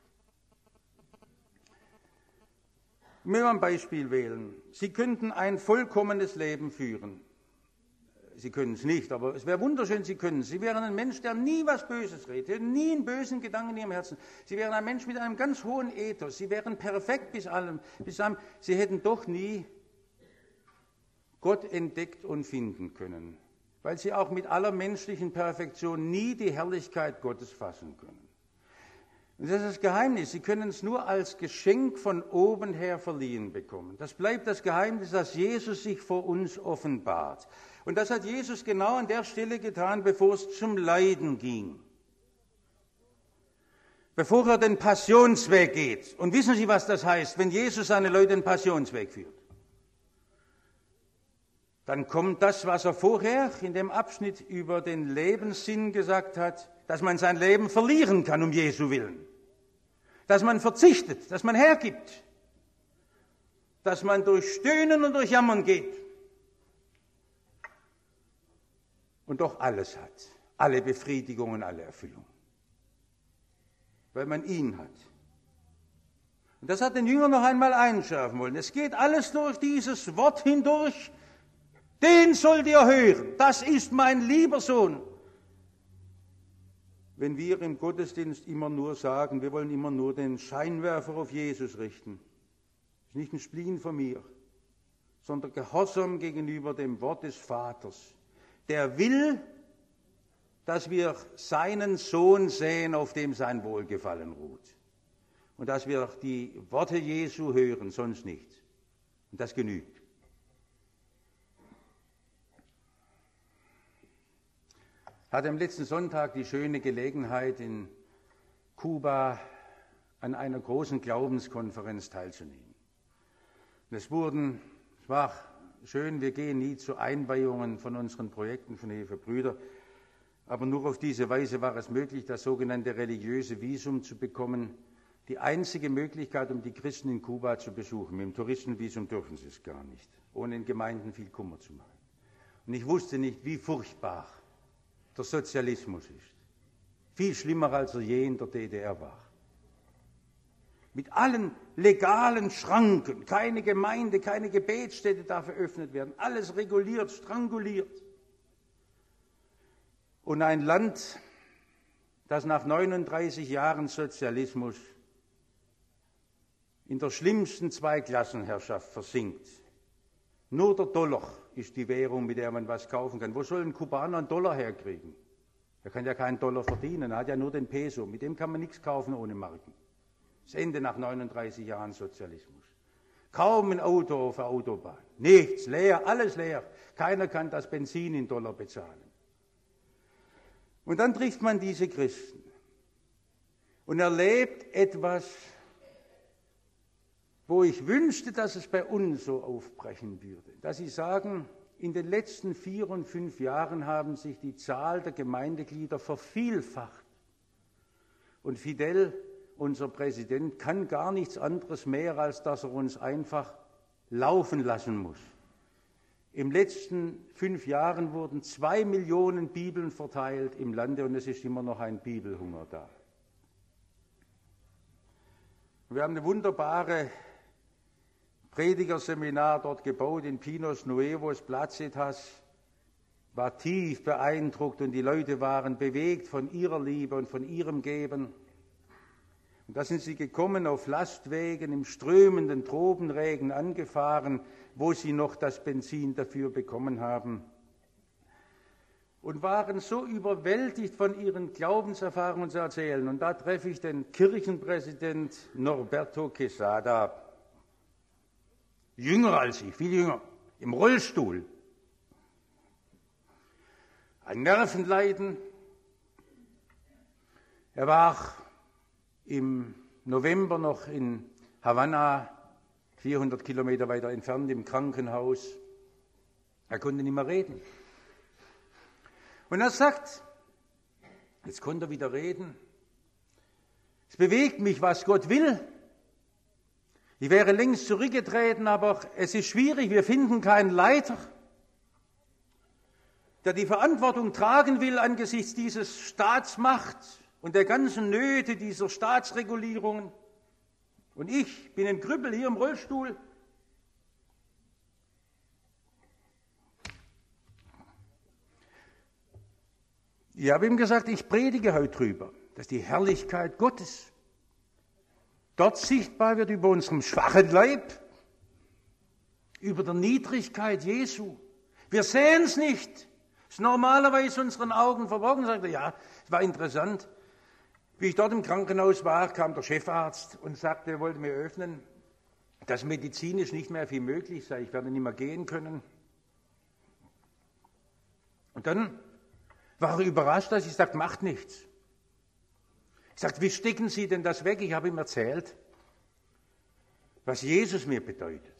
Ich will mal ein Beispiel wählen. Sie könnten ein vollkommenes Leben führen. Sie können es nicht, aber es wäre wunderschön, Sie können es. Sie wären ein Mensch, der nie was Böses redet, nie einen bösen Gedanken in Ihrem Herzen. Sie wären ein Mensch mit einem ganz hohen Ethos. Sie wären perfekt bis allem, bis allem. Sie hätten doch nie Gott entdeckt und finden können, weil Sie auch mit aller menschlichen Perfektion nie die Herrlichkeit Gottes fassen können. Und das ist das Geheimnis. Sie können es nur als Geschenk von oben her verliehen bekommen. Das bleibt das Geheimnis, dass Jesus sich vor uns offenbart. Und das hat Jesus genau an der Stelle getan, bevor es zum Leiden ging. Bevor er den Passionsweg geht. Und wissen Sie, was das heißt, wenn Jesus seine Leute den Passionsweg führt? Dann kommt das, was er vorher in dem Abschnitt über den Lebenssinn gesagt hat, dass man sein Leben verlieren kann um Jesu willen. Dass man verzichtet, dass man hergibt. Dass man durch Stöhnen und durch Jammern geht. Und doch alles hat, alle Befriedigung und alle Erfüllung, weil man ihn hat. Und das hat den Jünger noch einmal einschärfen wollen. Es geht alles durch dieses Wort hindurch, den sollt ihr hören, das ist mein lieber Sohn. Wenn wir im Gottesdienst immer nur sagen, wir wollen immer nur den Scheinwerfer auf Jesus richten, ist nicht ein Spleen von mir, sondern Gehorsam gegenüber dem Wort des Vaters. Der will, dass wir seinen Sohn sehen, auf dem sein Wohlgefallen ruht. Und dass wir die Worte Jesu hören, sonst nichts. Und das genügt. Ich hatte am letzten Sonntag die schöne Gelegenheit, in Kuba an einer großen Glaubenskonferenz teilzunehmen. Und es wurden, es war schön, wir gehen nie zu Einweihungen von unseren Projekten von Ehe für Brüder, aber nur auf diese Weise war es möglich, das sogenannte religiöse Visum zu bekommen. Die einzige Möglichkeit, um die Christen in Kuba zu besuchen. Mit dem Touristenvisum dürfen sie es gar nicht, ohne den Gemeinden viel Kummer zu machen. Und ich wusste nicht, wie furchtbar der Sozialismus ist. Viel schlimmer, als er je in der D D R war. Mit allen legalen Schranken, keine Gemeinde, keine Gebetsstätte darf eröffnet werden, alles reguliert, stranguliert. Und ein Land, das nach neununddreißig Jahren Sozialismus in der schlimmsten Zweiklassenherrschaft versinkt. Nur der Dollar ist die Währung, mit der man was kaufen kann. Wo soll ein Kubaner einen Dollar herkriegen? Er kann ja keinen Dollar verdienen, er hat ja nur den Peso. Mit dem kann man nichts kaufen ohne Marken. Das Ende nach neununddreißig Jahren Sozialismus. Kaum ein Auto auf der Autobahn. Nichts, leer, alles leer. Keiner kann das Benzin in Dollar bezahlen. Und dann trifft man diese Christen und erlebt etwas, wo ich wünschte, dass es bei uns so aufbrechen würde. Dass sie sagen, in den letzten vier und fünf Jahren haben sich die Zahl der Gemeindeglieder vervielfacht. Und Fidel, unser Präsident, kann gar nichts anderes mehr, als dass er uns einfach laufen lassen muss. Im letzten fünf Jahren wurden zwei Millionen Bibeln verteilt im Lande und es ist immer noch ein Bibelhunger da. Wir haben eine wunderbare Predigerseminar dort gebaut in Pinos Nuevos, Placitas. war tief beeindruckt und die Leute waren bewegt von ihrer Liebe und von ihrem Geben. Und da sind sie gekommen auf Lastwegen im strömenden Tropenregen angefahren, wo sie noch das Benzin dafür bekommen haben. Und waren so überwältigt von ihren Glaubenserfahrungen zu erzählen. Und da treffe ich den Kirchenpräsident Norberto Quesada, jünger als ich, viel jünger, im Rollstuhl. Ein Nervenleiden. Er war im November noch in Havanna, vierhundert Kilometer weiter entfernt, im Krankenhaus. Er konnte nicht mehr reden. Und er sagt, jetzt konnte er wieder reden, es bewegt mich, was Gott will. Ich wäre längst zurückgetreten, aber es ist schwierig, wir finden keinen Leiter, der die Verantwortung tragen will angesichts dieses Staatsmacht und der ganzen Nöte dieser Staatsregulierungen. Und ich bin ein Krüppel hier im Rollstuhl. Ich habe ihm gesagt, ich predige heute drüber, dass die Herrlichkeit Gottes dort sichtbar wird über unserem schwachen Leib, über der Niedrigkeit Jesu. Wir sehen es nicht. Es ist normalerweise unseren Augen verborgen. Sagt er, ja, es war interessant. Wie ich dort im Krankenhaus war, kam der Chefarzt und sagte, er wollte mir öffnen, dass medizinisch nicht mehr viel möglich sei. Ich werde nicht mehr gehen können. Und dann war er überrascht, dass ich sagte, macht nichts. Ich sagte, wie stecken Sie denn das weg? Ich habe ihm erzählt, was Jesus mir bedeutet.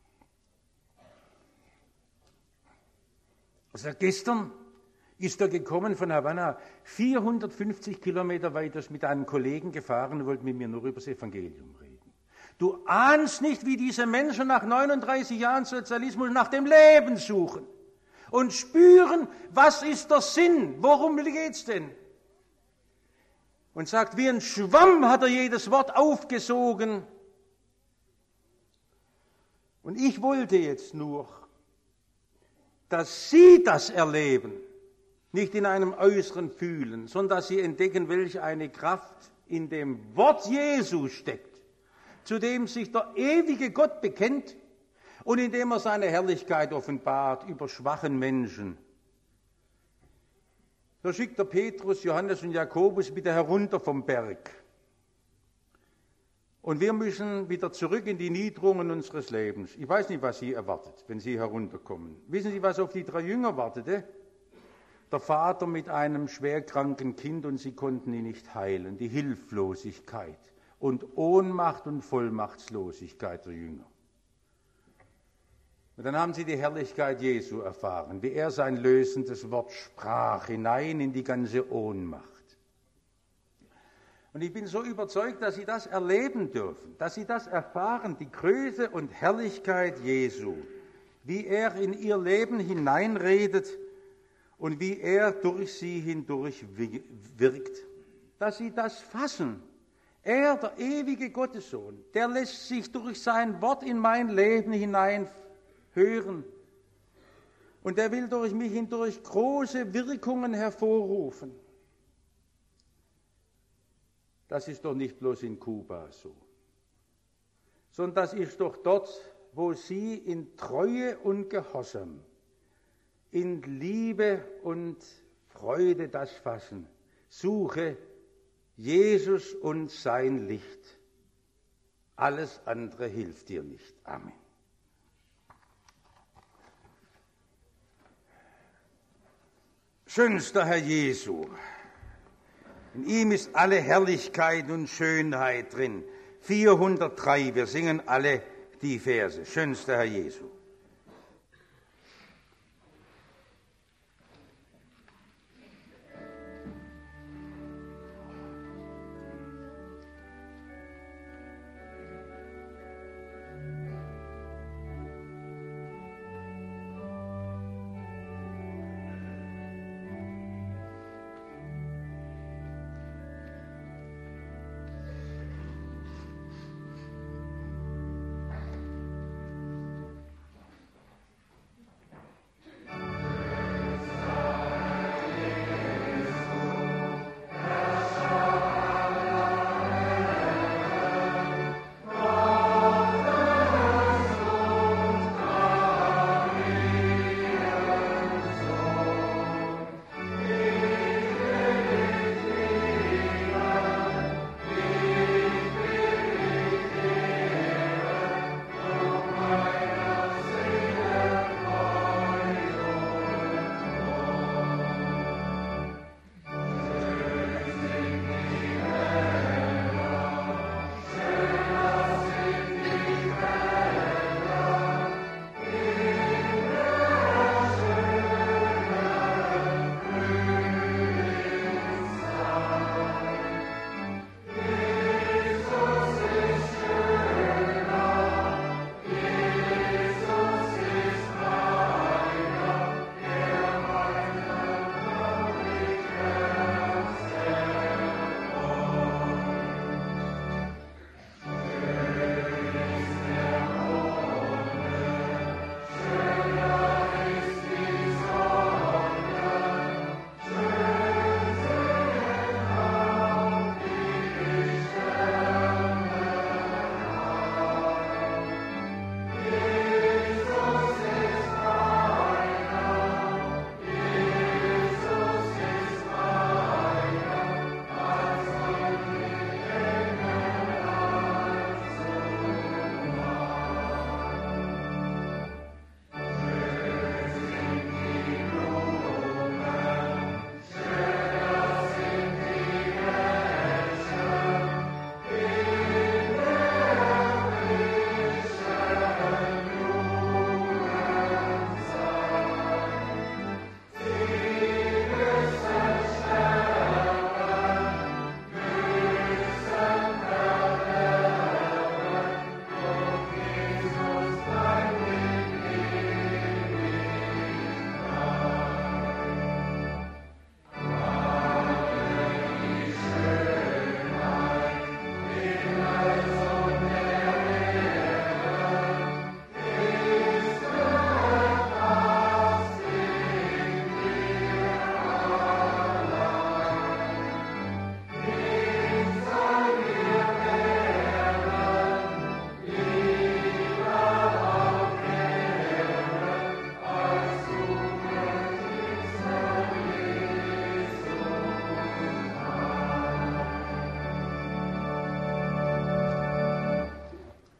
Er sagt, gestern ist er gekommen von Havanna, vierhundertfünfzig Kilometer weit, ist mit einem Kollegen gefahren und wollte mit mir nur über das Evangelium reden. Du ahnst nicht, wie diese Menschen nach neununddreißig Jahren Sozialismus nach dem Leben suchen. Und spüren, was ist der Sinn, worum geht's denn? Und sagt, wie ein Schwamm hat er jedes Wort aufgesogen. Und ich wollte jetzt nur, dass Sie das erleben, nicht in einem äußeren Fühlen, sondern dass Sie entdecken, welch eine Kraft in dem Wort Jesu steckt, zu dem sich der ewige Gott bekennt, und indem er seine Herrlichkeit offenbart über schwachen Menschen. Da schickt der Petrus, Johannes und Jakobus wieder herunter vom Berg. Und wir müssen wieder zurück in die Niederungen unseres Lebens. Ich weiß nicht, was Sie erwartet, wenn Sie herunterkommen. Wissen Sie, was auf die drei Jünger wartete? Der Vater mit einem schwerkranken Kind und sie konnten ihn nicht heilen. Die Hilflosigkeit und Ohnmacht und Vollmachtslosigkeit der Jünger. Und dann haben sie die Herrlichkeit Jesu erfahren, wie er sein lösendes Wort sprach, hinein in die ganze Ohnmacht. Und ich bin so überzeugt, dass sie das erleben dürfen, dass sie das erfahren, die Größe und Herrlichkeit Jesu, wie er in ihr Leben hineinredet und wie er durch sie hindurch wirkt, dass sie das fassen. Er, der ewige Gottessohn, der lässt sich durch sein Wort in mein Leben hinein hören. Und er will durch mich hindurch große Wirkungen hervorrufen. Das ist doch nicht bloß in Kuba so, sondern das ist doch dort, wo Sie in Treue und Gehorsam, in Liebe und Freude das fassen. Suche Jesus und sein Licht. Alles andere hilft dir nicht. Amen. Schönster Herr Jesu, in ihm ist alle Herrlichkeit und Schönheit drin. vierhundertdrei, wir singen alle die Verse. Schönster Herr Jesu.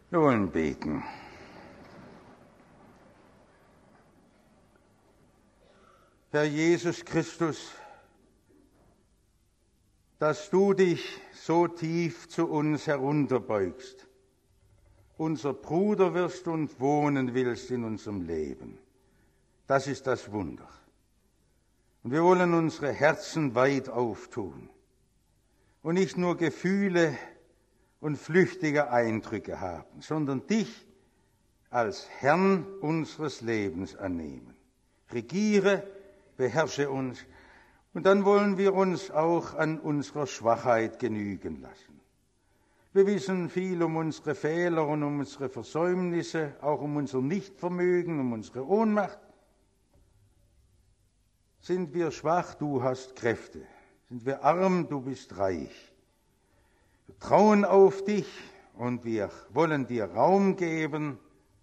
Wir wollen beten. Herr Jesus Christus, dass du dich so tief zu uns herunterbeugst, unser Bruder wirst und wohnen willst in unserem Leben. Das ist das Wunder. Und wir wollen unsere Herzen weit auftun und nicht nur Gefühle und flüchtige Eindrücke haben, sondern dich als Herrn unseres Lebens annehmen. Regiere, beherrsche uns, und dann wollen wir uns auch an unserer Schwachheit genügen lassen. Wir wissen viel um unsere Fehler und um unsere Versäumnisse, auch um unser Nichtvermögen, um unsere Ohnmacht. Sind wir schwach, du hast Kräfte. Sind wir arm, du bist reich. Wir trauen auf dich und wir wollen dir Raum geben.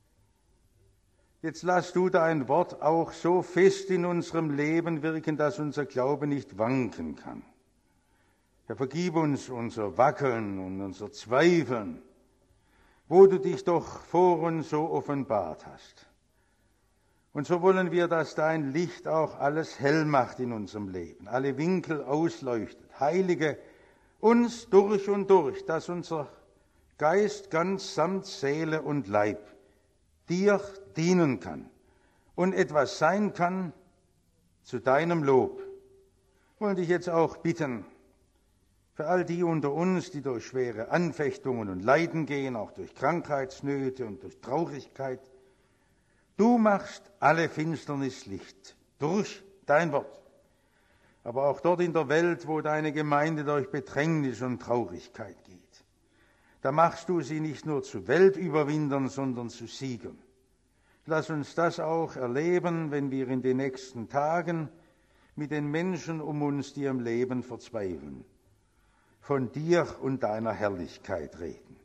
Jetzt lass du dein Wort auch so fest in unserem Leben wirken, dass unser Glaube nicht wanken kann. Herr, vergib uns unser Wackeln und unser Zweifeln, wo du dich doch vor uns so offenbart hast. Und so wollen wir, dass dein Licht auch alles hell macht in unserem Leben, alle Winkel ausleuchtet. Heilige uns durch und durch, dass unser Geist ganz samt Seele und Leib dir dienen kann und etwas sein kann zu deinem Lob. Wir wollen dich jetzt auch bitten, für all die unter uns, die durch schwere Anfechtungen und Leiden gehen, auch durch Krankheitsnöte und durch Traurigkeit, du machst alle Finsternis Licht durch dein Wort. Aber auch dort in der Welt, wo deine Gemeinde durch Bedrängnis und Traurigkeit geht, da machst du sie nicht nur zu Weltüberwindern, sondern zu Siegern. Lass uns das auch erleben, wenn wir in den nächsten Tagen mit den Menschen um uns, die am Leben verzweifeln, von dir und deiner Herrlichkeit reden.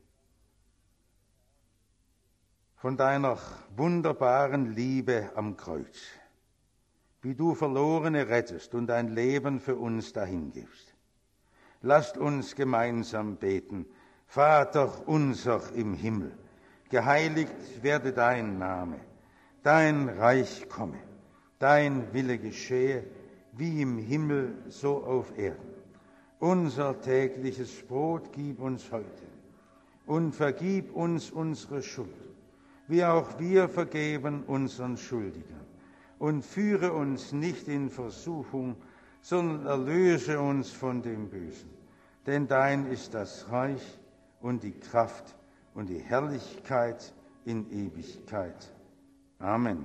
Von deiner wunderbaren Liebe am Kreuz, wie du Verlorene rettest und dein Leben für uns dahingibst. Lasst uns gemeinsam beten. Vater unser im Himmel, geheiligt werde dein Name, dein Reich komme, dein Wille geschehe, wie im Himmel so auf Erden. Unser tägliches Brot gib uns heute und vergib uns unsere Schuld, wie auch wir vergeben unseren Schuldigern. Und führe uns nicht in Versuchung, sondern erlöse uns von dem Bösen. Denn dein ist das Reich und die Kraft und die Herrlichkeit in Ewigkeit. Amen.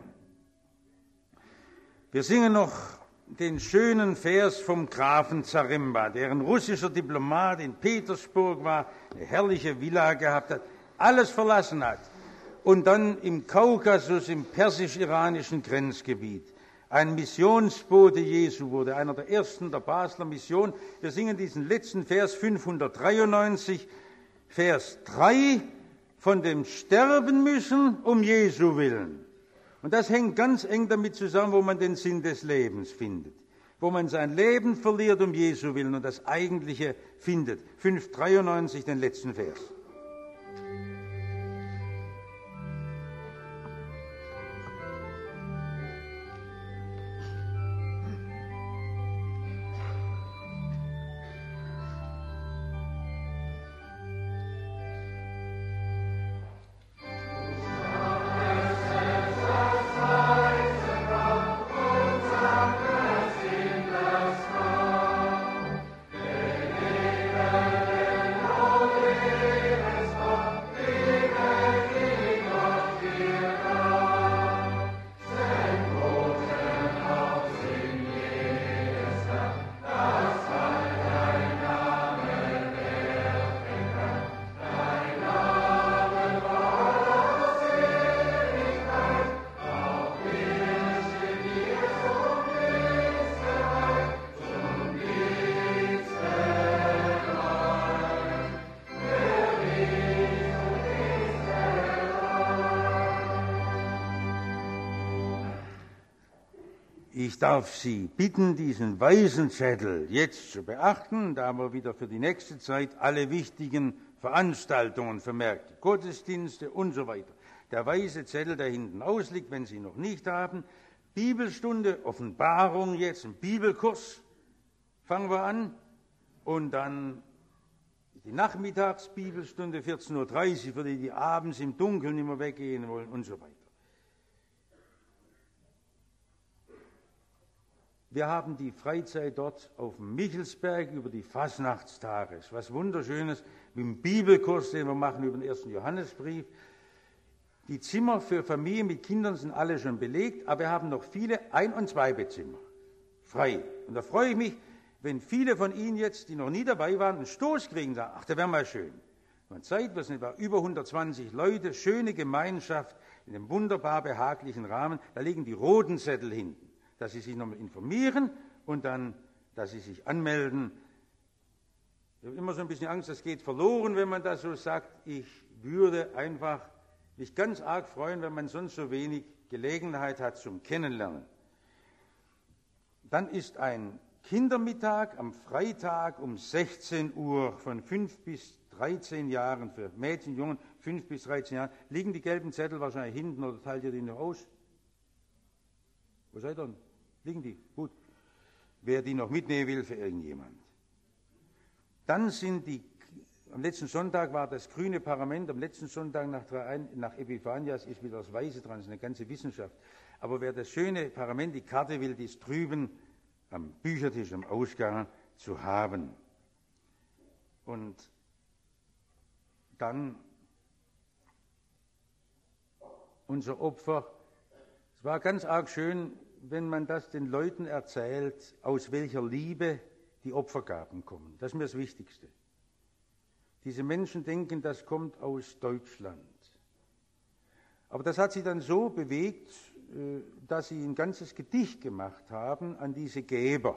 Wir singen noch den schönen Vers vom Grafen Zaremba, der ein russischer Diplomat in Petersburg war, eine herrliche Villa gehabt hat, alles verlassen hat und dann im Kaukasus, im persisch-iranischen Grenzgebiet, ein Missionsbote Jesu wurde, einer der ersten der Basler Mission. Wir singen diesen letzten Vers fünfhundertdreiundneunzig, Vers drei, von dem Sterben müssen um Jesu willen. Und das hängt ganz eng damit zusammen, wo man den Sinn des Lebens findet, wo man sein Leben verliert um Jesu willen und das Eigentliche findet. fünfhundertdreiundneunzig, den letzten Vers. Ich darf Sie bitten, diesen weißen Zettel jetzt zu beachten, da wir wieder für die nächste Zeit alle wichtigen Veranstaltungen vermerkt, Gottesdienste und so weiter. Der weiße Zettel, der hinten ausliegt, wenn Sie ihn noch nicht haben. Bibelstunde, Offenbarung jetzt, ein Bibelkurs, fangen wir an. Und dann die Nachmittagsbibelstunde, vierzehn Uhr dreißig, für die, die abends im Dunkeln nicht mehr weggehen wollen und so weiter. Wir haben die Freizeit dort auf dem Michelsberg über die Fastnachtstage. Was Wunderschönes mit dem Bibelkurs, den wir machen über den ersten Johannesbrief. Die Zimmer für Familien mit Kindern sind alle schon belegt, aber wir haben noch viele Ein- und Zweibettzimmer frei. Und da freue ich mich, wenn viele von Ihnen jetzt, die noch nie dabei waren, einen Stoß kriegen und sagen, ach, das wäre mal schön. Man zeigt, wir sind etwa über hundertzwanzig Leute, schöne Gemeinschaft in einem wunderbar behaglichen Rahmen. Da liegen die roten Zettel hinten, dass Sie sich nochmal informieren und dann, dass Sie sich anmelden. Ich habe immer so ein bisschen Angst, das geht verloren, wenn man das so sagt. Ich würde einfach mich ganz arg freuen, wenn man sonst so wenig Gelegenheit hat zum Kennenlernen. Dann ist ein Kindermittag am Freitag um sechzehn Uhr von fünf bis dreizehn Jahren für Mädchen, Jungen, fünf bis dreizehn Jahren. Liegen die gelben Zettel wahrscheinlich hinten oder teilt ihr die noch aus? Wo seid ihr? Liegen die? Gut. Wer die noch mitnehmen will für irgendjemand. Dann sind die, am letzten Sonntag war das grüne Parament, am letzten Sonntag nach, nach Epiphanias ist wieder das Weiße dran, das ist eine ganze Wissenschaft. Aber wer das schöne Parament, die Karte will, die ist drüben am Büchertisch, am Ausgang zu haben. Und dann unser Opfer. Es war ganz arg schön, wenn man das den Leuten erzählt, aus welcher Liebe die Opfergaben kommen. Das ist mir das Wichtigste. Diese Menschen denken, das kommt aus Deutschland. Aber das hat sie dann so bewegt, dass sie ein ganzes Gedicht gemacht haben an diese Geber.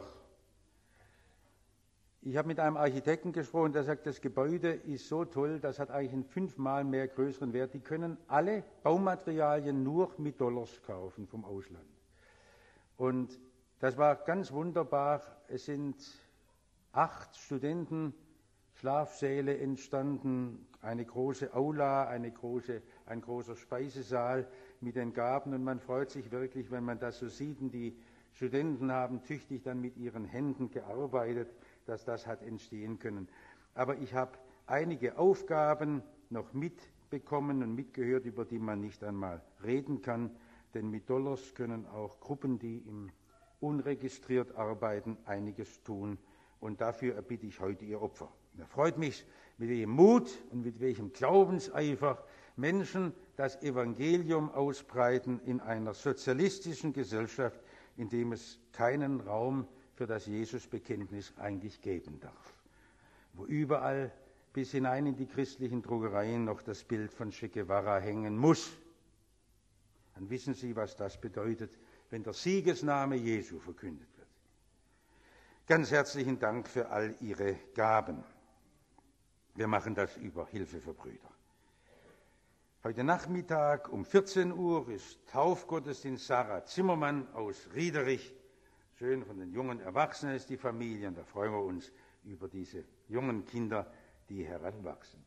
Ich habe mit einem Architekten gesprochen, der sagt, das Gebäude ist so toll, das hat eigentlich einen fünfmal mehr größeren Wert. Die können alle Baumaterialien nur mit Dollars kaufen vom Ausland. Und das war ganz wunderbar. Es sind acht Studenten, Schlafsäle entstanden, eine große Aula, eine große, ein großer Speisesaal mit den Gaben. Und man freut sich wirklich, wenn man das so sieht. Und die Studenten haben tüchtig dann mit ihren Händen gearbeitet, dass das hat entstehen können. Aber ich habe einige Aufgaben noch mitbekommen und mitgehört, über die man nicht einmal reden kann. Denn mit Dollars können auch Gruppen, die im unregistriert arbeiten, einiges tun. Und dafür erbitte ich heute Ihr Opfer. Da freut mich, mit welchem Mut und mit welchem Glaubenseifer Menschen das Evangelium ausbreiten in einer sozialistischen Gesellschaft, in dem es keinen Raum für das Jesusbekenntnis eigentlich geben darf. Wo überall bis hinein in die christlichen Druckereien noch das Bild von Che Guevara hängen muss. Dann wissen Sie, was das bedeutet, wenn der Siegesname Jesu verkündet wird. Ganz herzlichen Dank für all Ihre Gaben. Wir machen das über Hilfe für Brüder. Heute Nachmittag um vierzehn Uhr ist Taufgottesdienst. Sarah Zimmermann aus Riederich. Schön, von den jungen Erwachsenen ist die Familie. Und da freuen wir uns über diese jungen Kinder, die heranwachsen.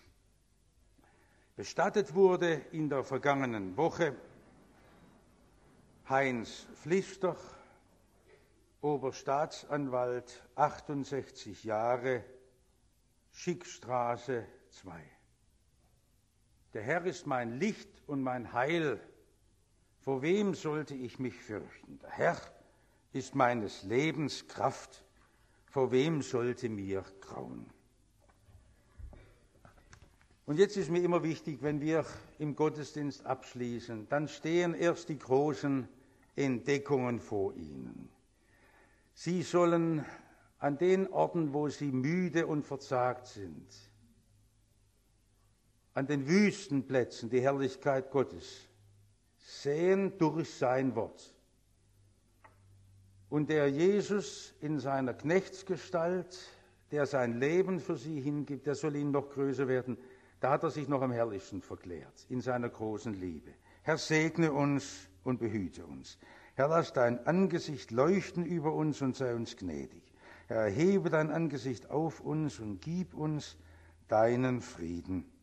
Bestattet wurde in der vergangenen Woche Heinz Pflichter, Oberstaatsanwalt, achtundsechzig Jahre, Schickstraße zwei. Der Herr ist mein Licht und mein Heil. Vor wem sollte ich mich fürchten? Der Herr ist meines Lebens Kraft. Vor wem sollte mir grauen? Und jetzt ist mir immer wichtig, wenn wir im Gottesdienst abschließen, dann stehen erst die großen Entdeckungen vor Ihnen. Sie sollen an den Orten, wo Sie müde und verzagt sind, an den Wüstenplätzen die Herrlichkeit Gottes sehen durch sein Wort. Und der Jesus in seiner Knechtsgestalt, der sein Leben für Sie hingibt, der soll Ihnen noch größer werden. Da hat er sich noch am herrlichsten verklärt, in seiner großen Liebe. Herr, segne uns und behüte uns. Herr, lass dein Angesicht leuchten über uns und sei uns gnädig. Herr, erhebe dein Angesicht auf uns und gib uns deinen Frieden.